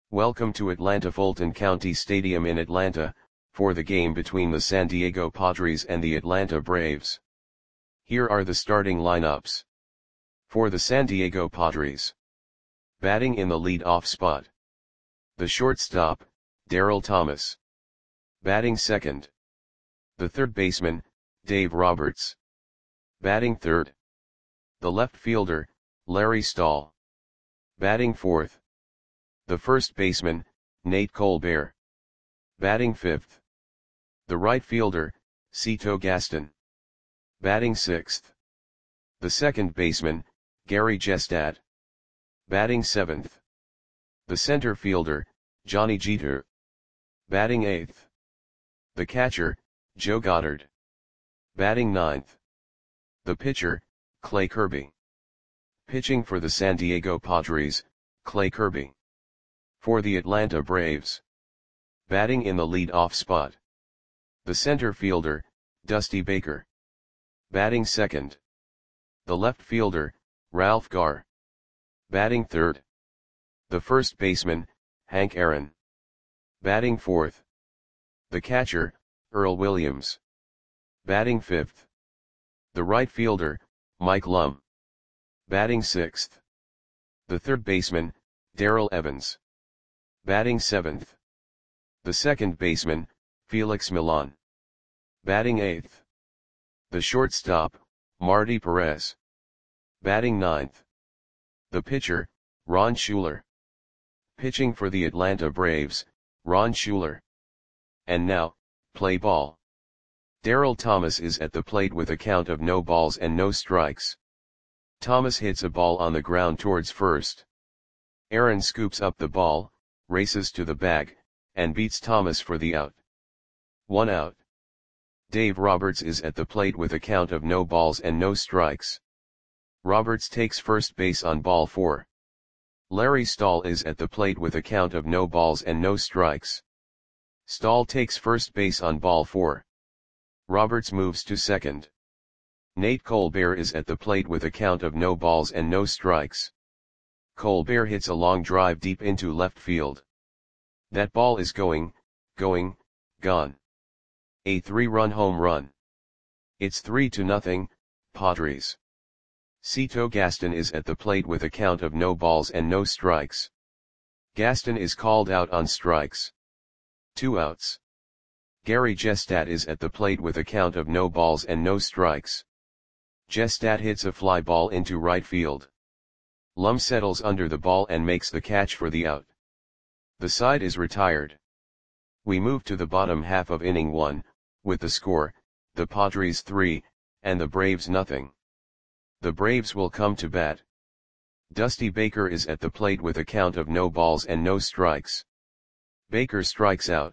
Welcome to Atlanta Fulton County Stadium in Atlanta, for the game between the San Diego Padres and the Atlanta Braves. Here are the starting lineups. For the San Diego Padres. Batting in the lead-off spot. The shortstop, Daryl Thomas. Batting second. The third baseman, Dave Roberts. Batting third. The left fielder, Larry Stahl. Batting fourth. The first baseman, Nate Colbert. Batting fifth. The right fielder, Cito Gaston. Batting sixth. The second baseman, Gary Jestad. Batting seventh. The center fielder, Johnny Jeter. Batting eighth. The catcher, Joe Goddard. Batting ninth. The pitcher, Clay Kirby. Pitching for the San Diego Padres, Clay Kirby. For the Atlanta Braves. Batting in the lead-off spot. The center fielder, Dusty Baker. Batting second. The left fielder, Ralph Garr. Batting third. The first baseman, Hank Aaron. Batting fourth. The catcher, Earl Williams. Batting fifth. The right fielder, Mike Lum. Batting sixth. The third baseman, Darrell Evans. Batting seventh. The second baseman, Felix Millan. Batting eighth. The shortstop, Marty Perez. Batting ninth. The pitcher, Ron Schuler. Pitching for the Atlanta Braves, Ron Schuler. And now, play ball. Daryl Thomas is at the plate with a count of no balls and no strikes. Thomas hits a ball on the ground towards first. Aaron scoops up the ball, races to the bag, and beats Thomas for the out. 1 out. Dave Roberts is at the plate with a count of no balls and no strikes. Roberts takes first base on ball 4. Larry Stahl is at the plate with a count of no balls and no strikes. Stahl takes first base on ball 4. Roberts moves to second. Nate Colbert is at the plate with a count of no balls and no strikes. Colbert hits a long drive deep into left field. That ball is gone. A 3-run home run. It's 3-0, Padres. Cito Gaston is at the plate with a count of no balls and no strikes. Gaston is called out on strikes. 2 outs. Gary Jestad is at the plate with a count of no balls and no strikes. Jestad hits a fly ball into right field. Lum settles under the ball and makes the catch for the out. The side is retired. We move to the bottom half of inning 1, with the score, the Padres 3, and the Braves nothing. The Braves will come to bat. Dusty Baker is at the plate with a count of no balls and no strikes. Baker strikes out.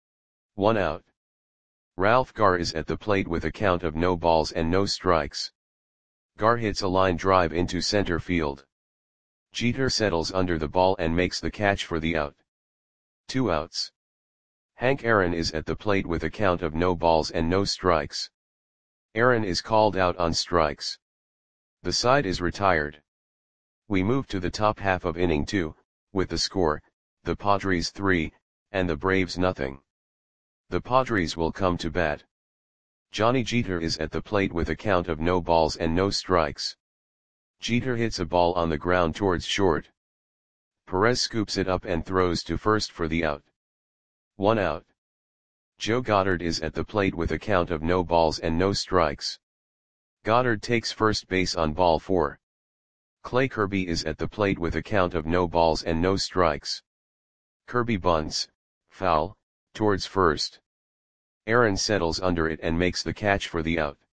1 out. Ralph Garr is at the plate with a count of no balls and no strikes. Garr hits a line drive into center field. Jeter settles under the ball and makes the catch for the out. 2 outs. Hank Aaron is at the plate with a count of no balls and no strikes. Aaron is called out on strikes. The side is retired. We move to the top half of inning 2, with the score, the Padres 3, and the Braves nothing. The Padres will come to bat. Johnny Jeter is at the plate with a count of no balls and no strikes. Jeter hits a ball on the ground towards short. Perez scoops it up and throws to first for the out. 1 out. Joe Goddard is at the plate with a count of no balls and no strikes. Goddard takes first base on ball 4. Clay Kirby is at the plate with a count of no balls and no strikes. Kirby bunts, foul, towards first. Aaron settles under it and makes the catch for the out.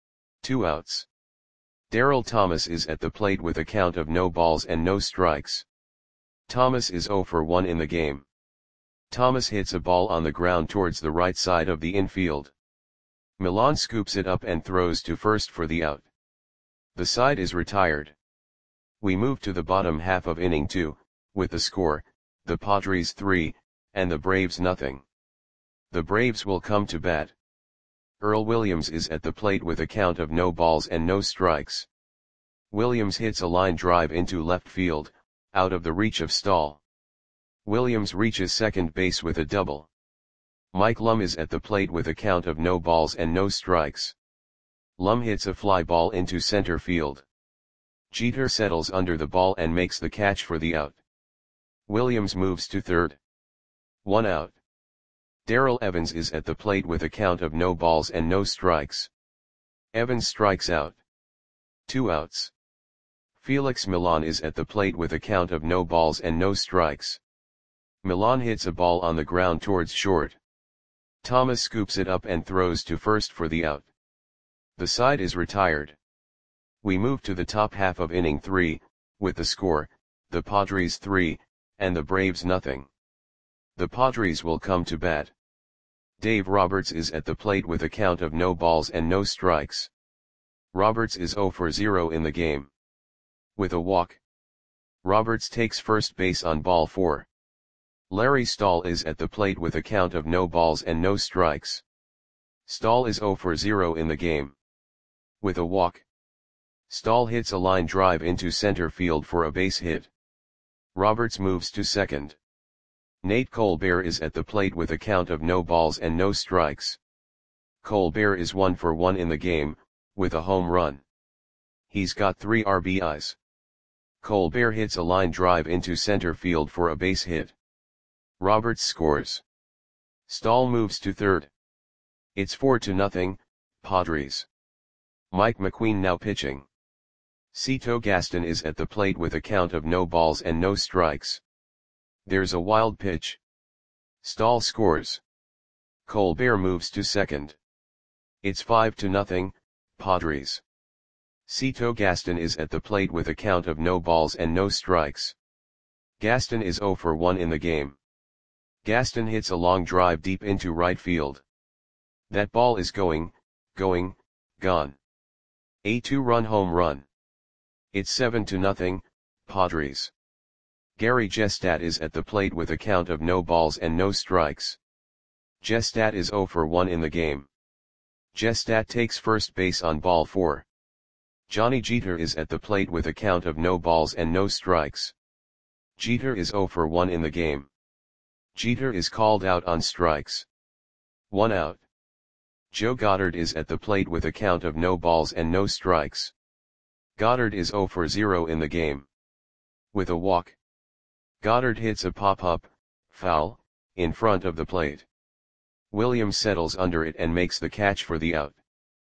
2 outs. Daryl Thomas is at the plate with a count of no balls and no strikes. Thomas is 0 for 1 in the game. Thomas hits a ball on the ground towards the right side of the infield. Millan scoops it up and throws to first for the out. The side is retired. We move to the bottom half of inning 2, with the score, the Padres 3, and the Braves nothing. The Braves will come to bat. Earl Williams is at the plate with a count of no balls and no strikes. Williams hits a line drive into left field, out of the reach of Stahl. Williams reaches second base with a double. Mike Lum is at the plate with a count of no balls and no strikes. Lum hits a fly ball into center field. Jeter settles under the ball and makes the catch for the out. Williams moves to third. 1 out. Darrell Evans is at the plate with a count of no balls and no strikes. Evans strikes out. 2 outs. Felix Millan is at the plate with a count of no balls and no strikes. Millan hits a ball on the ground towards short. Thomas scoops it up and throws to first for the out. The side is retired. We move to the top half of inning 3, with the score, the Padres 3, and the Braves nothing. The Padres will come to bat. Dave Roberts is at the plate with a count of no balls and no strikes. Roberts is 0 for 0 in the game. With a walk. Roberts takes first base on ball 4. Larry Stahl is at the plate with a count of no balls and no strikes. Stahl is 0 for 0 in the game. With a walk. Stahl hits a line drive into center field for a base hit. Roberts moves to second. Nate Colbert is at the plate with a count of no balls and no strikes. Colbert is 1 for 1 in the game, with a home run. He's got 3 RBIs. Colbert hits a line drive into center field for a base hit. Roberts scores. Stahl moves to third. It's 4-0, Padres. Mike McQueen now pitching. Cito Gaston is at the plate with a count of no balls and no strikes. There's a wild pitch. Stahl scores. Colbert moves to second. It's 5-0, Padres. Cito Gaston is at the plate with a count of no balls and no strikes. Gaston is 0 for 1 in the game. Gaston hits a long drive deep into right field. That ball is gone. A 2-run home run. It's 7-0, Padres. Gary Gestat is at the plate with a count of no balls and no strikes. Gestat is 0 for 1 in the game. Gestat takes first base on ball 4. Johnny Jeter is at the plate with a count of no balls and no strikes. Jeter is 0 for 1 in the game. Jeter is called out on strikes. 1 out. Joe Goddard is at the plate with a count of no balls and no strikes. Goddard is 0 for 0 in the game. With a walk. Goddard hits a pop-up, foul, in front of the plate. Williams settles under it and makes the catch for the out.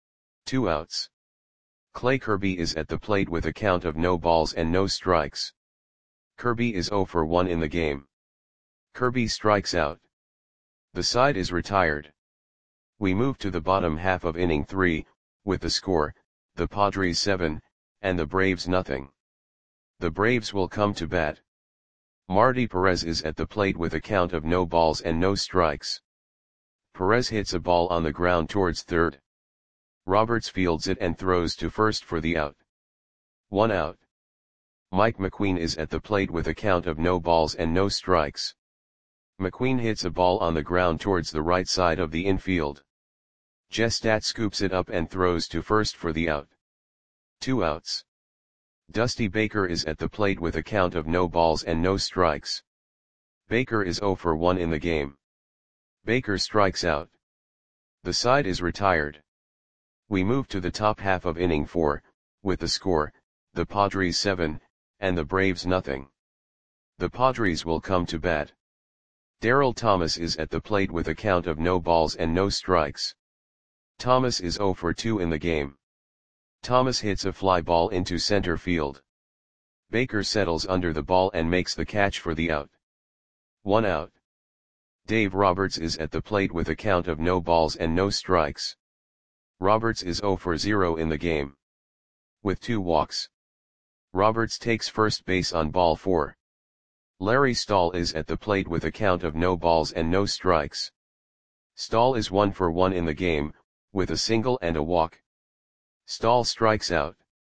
2 outs. Clay Kirby is at the plate with a count of no balls and no strikes. Kirby is 0 for 1 in the game. Kirby strikes out. The side is retired. We move to the bottom half of inning 3, with the score, the Padres 7, and the Braves nothing. The Braves will come to bat. Marty Perez is at the plate with a count of no balls and no strikes. Perez hits a ball on the ground towards third. Roberts fields it and throws to first for the out. 1 out. Mike McQueen is at the plate with a count of no balls and no strikes. McQueen hits a ball on the ground towards the right side of the infield. Gestat scoops it up and throws to first for the out. 2 outs. Dusty Baker is at the plate with a count of no balls and no strikes. Baker is 0 for 1 in the game. Baker strikes out. The side is retired. We move to the top half of inning 4, with the score, the Padres 7, and the Braves nothing. The Padres will come to bat. Darrell Thomas is at the plate with a count of no balls and no strikes. Thomas is 0 for 2 in the game. Thomas hits a fly ball into center field. Baker settles under the ball and makes the catch for the out. 1 out. Dave Roberts is at the plate with a count of no balls and no strikes. Roberts is 0 for 0 in the game. With 2 walks. Roberts takes first base on ball 4. Larry Stahl is at the plate with a count of no balls and no strikes. Stahl is 1 for 1 in the game, with a single and a walk. Stahl strikes out.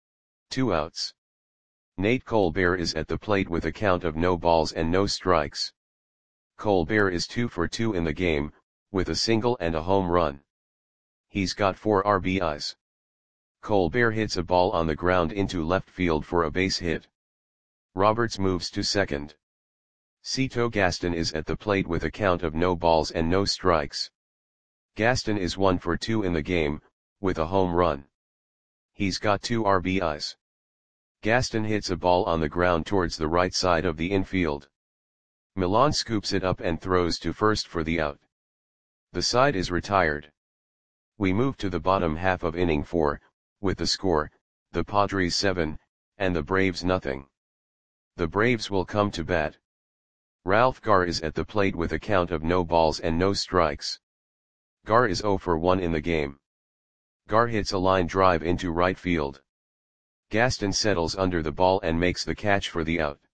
2 outs. Nate Colbert is at the plate with a count of no balls and no strikes. Colbert is 2 for 2 in the game, with a single and a home run. He's got 4 RBIs. Colbert hits a ball on the ground into left field for a base hit. Roberts moves to second. Cito Gaston is at the plate with a count of no balls and no strikes. Gaston is 1 for 2 in the game, with a home run. He's got 2 RBIs. Gaston hits a ball on the ground towards the right side of the infield. Milan scoops it up and throws to first for the out. The side is retired. We move to the bottom half of inning 4, with the score, the Padres 7, and the Braves nothing. The Braves will come to bat. Ralph Garr is at the plate with a count of no balls and no strikes. Garr is 0 for 1 in the game. Garr hits a line drive into right field. Gaston settles under the ball and makes the catch for the out.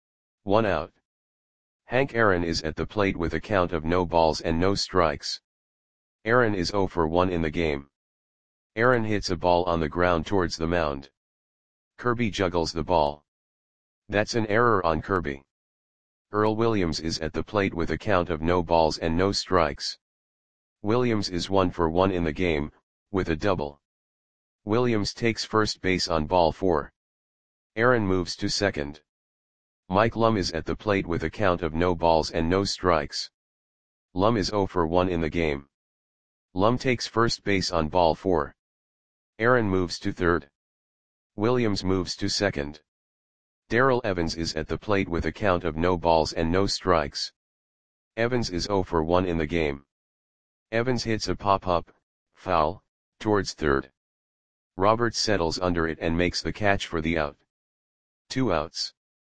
1 out. Hank Aaron is at the plate with a count of no balls and no strikes. Aaron is 0 for 1 in the game. Aaron hits a ball on the ground towards the mound. Kirby juggles the ball. That's an error on Kirby. Earl Williams is at the plate with a count of no balls and no strikes. Williams is 1 for 1 in the game, with a double. Williams takes first base on ball 4. Aaron moves to second. Mike Lum is at the plate with a count of no balls and no strikes. Lum is 0 for 1 in the game. Lum takes first base on ball 4. Aaron moves to third. Williams moves to second. Darrell Evans is at the plate with a count of no balls and no strikes. Evans is 0 for 1 in the game. Evans hits a pop-up, foul, towards third. Roberts settles under it and makes the catch for the out. 2 outs.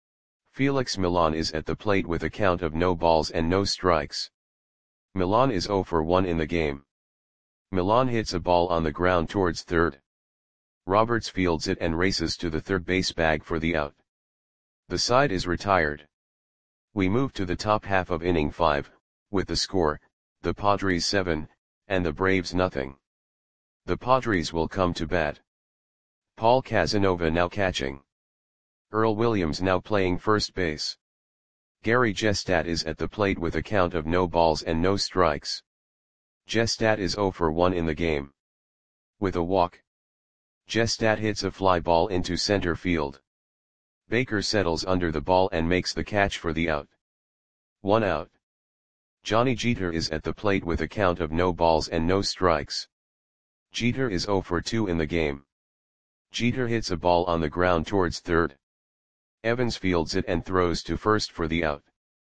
Felix Milan is at the plate with a count of no balls and no strikes. Milan is 0 for 1 in the game. Milan hits a ball on the ground towards third. Roberts fields it and races to the third base bag for the out. The side is retired. We move to the top half of inning 5, with the score, the Padres 7, and the Braves nothing. The Padres will come to bat. Paul Casanova now catching. Earl Williams now playing first base. Gary Gestat is at the plate with a count of no balls and no strikes. Gestat is 0 for 1 in the game. With a walk. Gestat hits a fly ball into center field. Baker settles under the ball and makes the catch for the out. 1 out. Johnny Jeter is at the plate with a count of no balls and no strikes. Jeter is 0 for 2 in the game. Jeter hits a ball on the ground towards third. Evans fields it and throws to first for the out.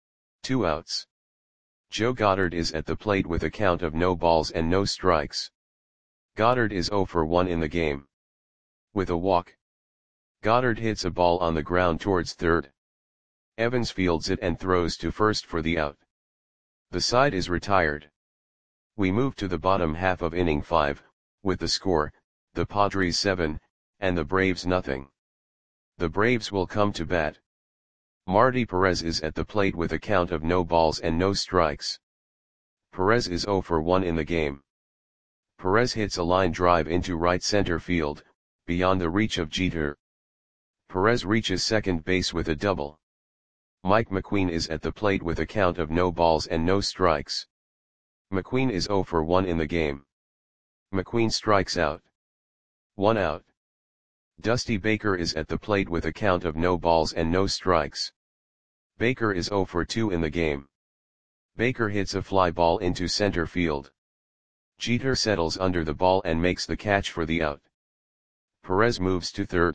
2 outs. Joe Goddard is at the plate with a count of no balls and no strikes. Goddard is 0 for 1 in the game. With a walk. Goddard hits a ball on the ground towards third. Evans fields it and throws to first for the out. The side is retired. We move to the bottom half of inning 5, with the score, the Padres 7, and the Braves nothing. The Braves will come to bat. Marty Perez is at the plate with a count of no balls and no strikes. Perez is 0 for 1 in the game. Perez hits a line drive into right center field, beyond the reach of Jeter. Perez reaches second base with a double. Mike McQueen is at the plate with a count of no balls and no strikes. McQueen is 0 for 1 in the game. McQueen strikes out. 1 out. Dusty Baker is at the plate with a count of no balls and no strikes. Baker is 0 for 2 in the game. Baker hits a fly ball into center field. Jeter settles under the ball and makes the catch for the out. Perez moves to third.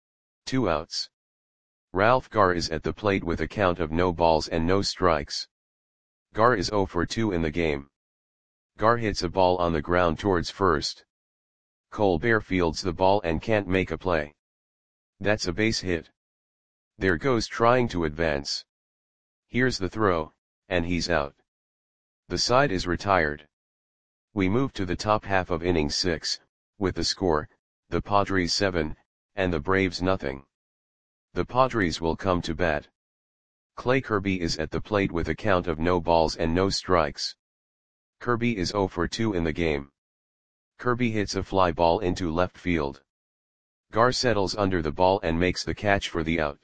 2 outs. Ralph Garr is at the plate with a count of no balls and no strikes. Garr is 0 for 2 in the game. Garr hits a ball on the ground towards first. Colbert fields the ball and can't make a play. That's a base hit. There goes trying to advance. Here's the throw, and he's out. The side is retired. We move to the top half of inning 6, with the score, the Padres 7, and the Braves nothing. The Padres will come to bat. Clay Kirby is at the plate with a count of no balls and no strikes. Kirby is 0 for 2 in the game. Kirby hits a fly ball into left field. Garr settles under the ball and makes the catch for the out.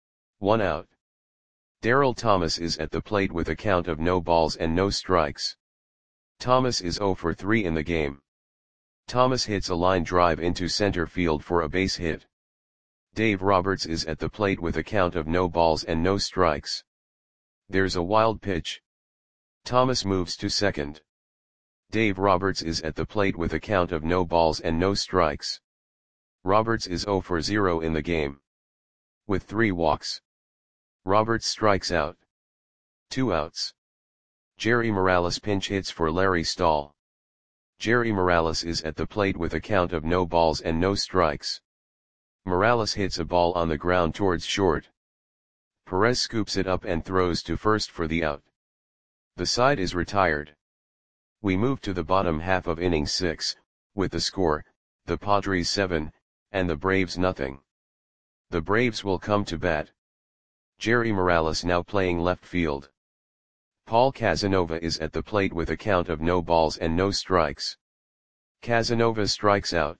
1 out. Darrell Thomas is at the plate with a count of no balls and no strikes. Thomas is 0 for 3 in the game. Thomas hits a line drive into center field for a base hit. Dave Roberts is at the plate with a count of no balls and no strikes. There's a wild pitch. Thomas moves to second. Dave Roberts is at the plate with a count of no balls and no strikes. Roberts is 0 for 0 in the game. With 3 walks. Roberts strikes out. 2 outs. Jerry Morales pinch hits for Larry Stahl. Jerry Morales is at the plate with a count of no balls and no strikes. Morales hits a ball on the ground towards short. Perez scoops it up and throws to first for the out. The side is retired. We move to the bottom half of inning 6, with the score, the Padres 7, and the Braves nothing. The Braves will come to bat. Jerry Morales now playing left field. Paul Casanova is at the plate with a count of no balls and no strikes. Casanova strikes out.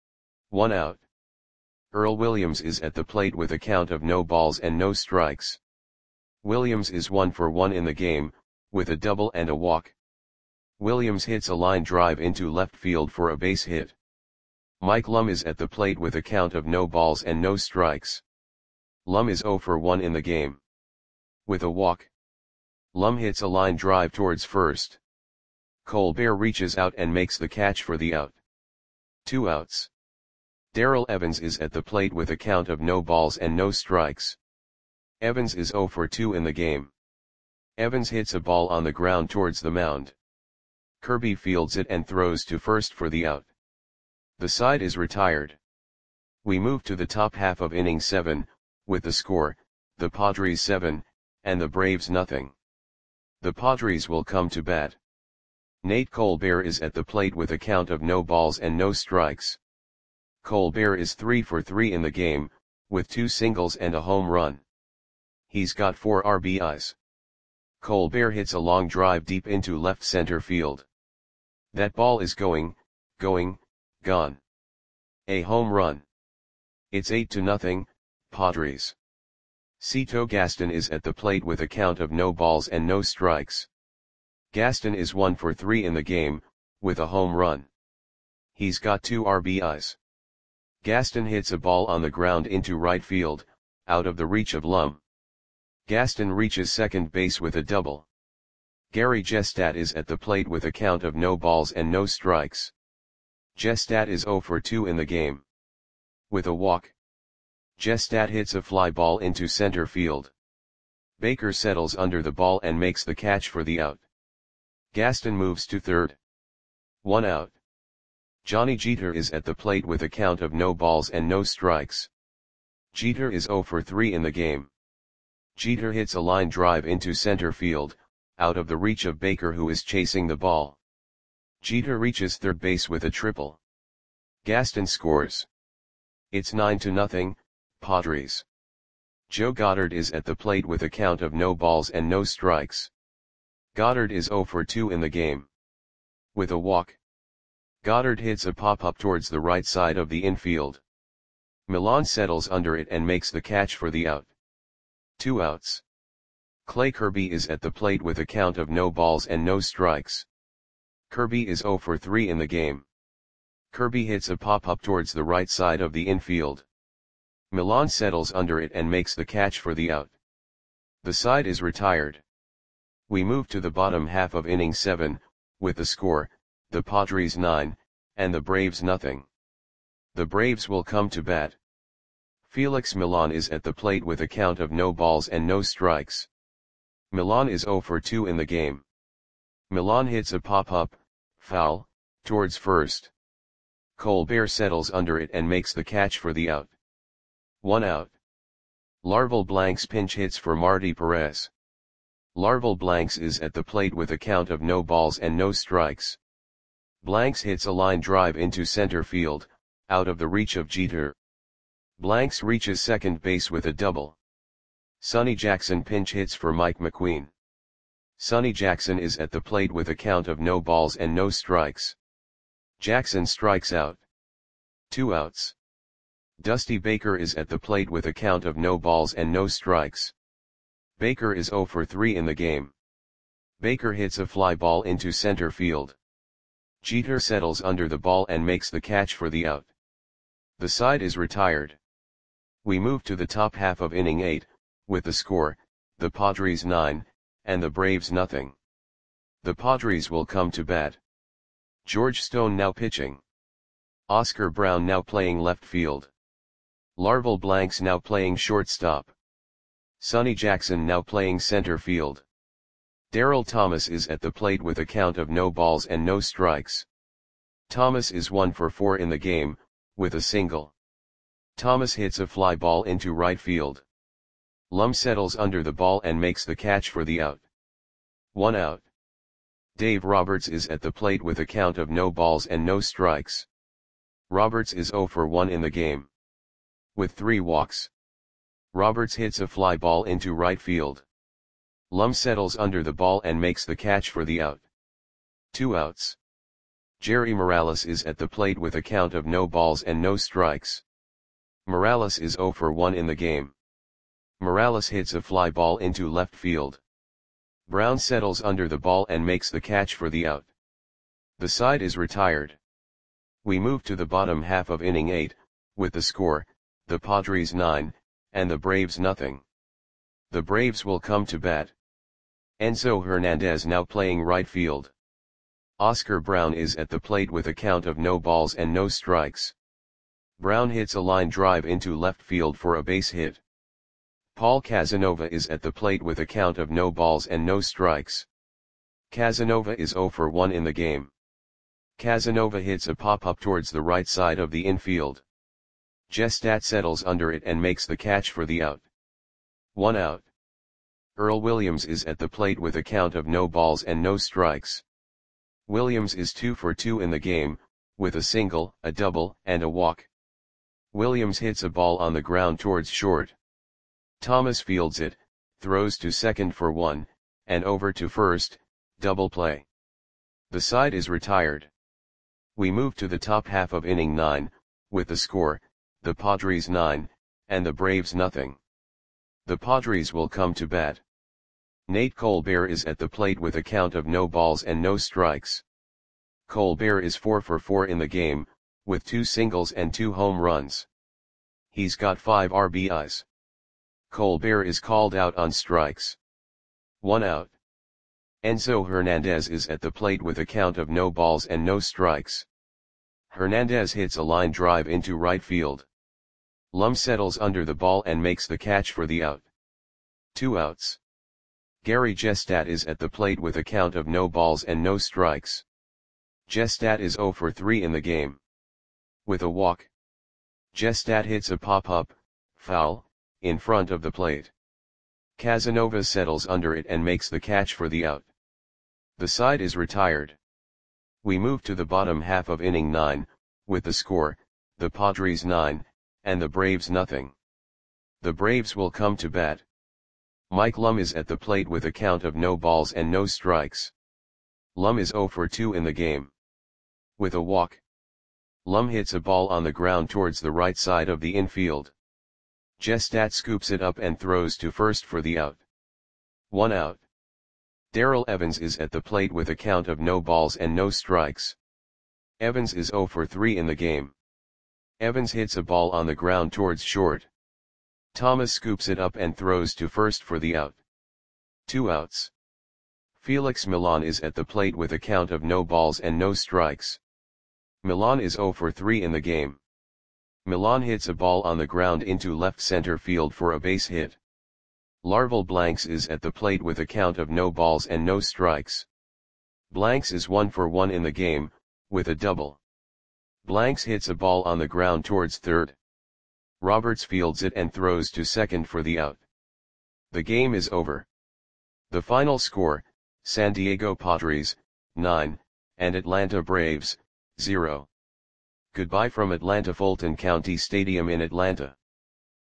1 out. Earl Williams is at the plate with a count of no balls and no strikes. Williams is 1 for 1 in the game, with a double and a walk. Williams hits a line drive into left field for a base hit. Mike Lum is at the plate with a count of no balls and no strikes. Lum is 0 for 1 in the game. With a walk. Lum hits a line drive towards first. Colbert reaches out and makes the catch for the out. 2 outs. Darrell Evans is at the plate with a count of no balls and no strikes. Evans is 0 for 2 in the game. Evans hits a ball on the ground towards the mound. Kirby fields it and throws to first for the out. The side is retired. We move to the top half of inning 7, with the score, the Padres 7, and the Braves nothing. The Padres will come to bat. Nate Colbert is at the plate with a count of no balls and no strikes. Colbert is 3 for 3 in the game, with 2 singles and a home run. He's got 4 RBIs. Colbert hits a long drive deep into left center field. That ball is gone. A home run. It's 8-0, Padres. Cito Gaston is at the plate with a count of no balls and no strikes. Gaston is 1 for 3 in the game, with a home run. He's got 2 RBIs. Gaston hits a ball on the ground into right field, out of the reach of Lum. Gaston reaches second base with a double. Gary Gestat is at the plate with a count of no balls and no strikes. Gestat is 0 for 2 in the game. With a walk. Gestat hits a fly ball into center field. Baker settles under the ball and makes the catch for the out. Gaston moves to third. 1 out. Johnny Jeter is at the plate with a count of no balls and no strikes. Jeter is 0 for 3 in the game. Jeter hits a line drive into center field, out of the reach of Baker who is chasing the ball. Jeter reaches third base with a triple. Gaston scores. It's 9-0, Padres. Joe Goddard is at the plate with a count of no balls and no strikes. Goddard is 0 for 2 in the game. With a walk. Goddard hits a pop-up towards the right side of the infield. Milan settles under it and makes the catch for the out. 2 outs. Clay Kirby is at the plate with a count of no balls and no strikes. Kirby is 0 for 3 in the game. Kirby hits a pop-up towards the right side of the infield. Milan settles under it and makes the catch for the out. The side is retired. We move to the bottom half of inning 7, with the score, the Padres 9, and the Braves nothing. The Braves will come to bat. Felix Milan is at the plate with a count of no balls and no strikes. Milan is 0 for 2 in the game. Milan hits a pop-up, foul, towards first. Colbert settles under it and makes the catch for the out. 1 out. Larval Blanks pinch hits for Marty Perez. Larval Blanks is at the plate with a count of no balls and no strikes. Blanks hits a line drive into center field, out of the reach of Jeter. Blanks reaches second base with a double. Sonny Jackson pinch hits for Mike McQueen. Sonny Jackson is at the plate with a count of no balls and no strikes. Jackson strikes out. 2 outs. Dusty Baker is at the plate with a count of no balls and no strikes. Baker is 0 for 3 in the game. Baker hits a fly ball into center field. Jeter settles under the ball and makes the catch for the out. The side is retired. We move to the top half of inning 8, with the score, the Padres 9, and the Braves nothing. The Padres will come to bat. George Stone now pitching. Oscar Brown now playing left field. Larval Blanks now playing shortstop. Sonny Jackson now playing center field. Darrell Thomas is at the plate with a count of no balls and no strikes. Thomas is 1 for 4 in the game, with a single. Thomas hits a fly ball into right field. Lum settles under the ball and makes the catch for the out. 1 out. Dave Roberts is at the plate with a count of no balls and no strikes. Roberts is 0 for 1 in the game. With 3 walks. Roberts hits a fly ball into right field. Lum settles under the ball and makes the catch for the out. 2 outs. Jerry Morales is at the plate with a count of no balls and no strikes. Morales is 0 for 1 in the game. Morales hits a fly ball into left field. Brown settles under the ball and makes the catch for the out. The side is retired. We move to the bottom half of inning 8, with the score, the Padres 9, and the Braves nothing. The Braves will come to bat. Enzo Hernandez now playing right field. Oscar Brown is at the plate with a count of no balls and no strikes. Brown hits a line drive into left field for a base hit. Paul Casanova is at the plate with a count of no balls and no strikes. Casanova is 0 for 1 in the game. Casanova hits a pop-up towards the right side of the infield. Gestat settles under it and makes the catch for the out. 1 out. Earl Williams is at the plate with a count of no balls and no strikes. Williams is 2 for 2 in the game, with a single, a double, and a walk. Williams hits a ball on the ground towards short. Thomas fields it, throws to second for 1, and over to first, double play. The side is retired. We move to the top half of inning 9, with the score, the Padres 9, and the Braves nothing. The Padres will come to bat. Nate Colbert is at the plate with a count of no balls and no strikes. Colbert is 4 for 4 in the game, with 2 singles and 2 home runs. He's got 5 RBIs. Colbert is called out on strikes. 1 out. Enzo Hernandez is at the plate with a count of no balls and no strikes. Hernandez hits a line drive into right field. Lum settles under the ball and makes the catch for the out. 2 outs. Gary Gestat is at the plate with a count of no balls and no strikes. Gestat is 0 for 3 in the game. With a walk. Gestat hits a pop-up, foul, in front of the plate. Casanova settles under it and makes the catch for the out. The side is retired. We move to the bottom half of inning 9, with the score, the Padres 9, and the Braves nothing. The Braves will come to bat. Mike Lum is at the plate with a count of no balls and no strikes. Lum is 0 for 2 in the game. With a walk. Lum hits a ball on the ground towards the right side of the infield. Gestat scoops it up and throws to first for the out. 1 out. Darrell Evans is at the plate with a count of no balls and no strikes. Evans is 0 for 3 in the game. Evans hits a ball on the ground towards short. Thomas scoops it up and throws to first for the out. 2 outs. Felix Millan is at the plate with a count of no balls and no strikes. Millan is 0 for 3 in the game. Millan hits a ball on the ground into left center field for a base hit. Larval Blanks is at the plate with a count of no balls and no strikes. Blanks is 1 for 1 in the game, with a double. Blanks hits a ball on the ground towards third. Roberts fields it and throws to second for the out. The game is over. The final score, San Diego Padres, 9, and Atlanta Braves, 0. Goodbye from Atlanta Fulton County Stadium in Atlanta.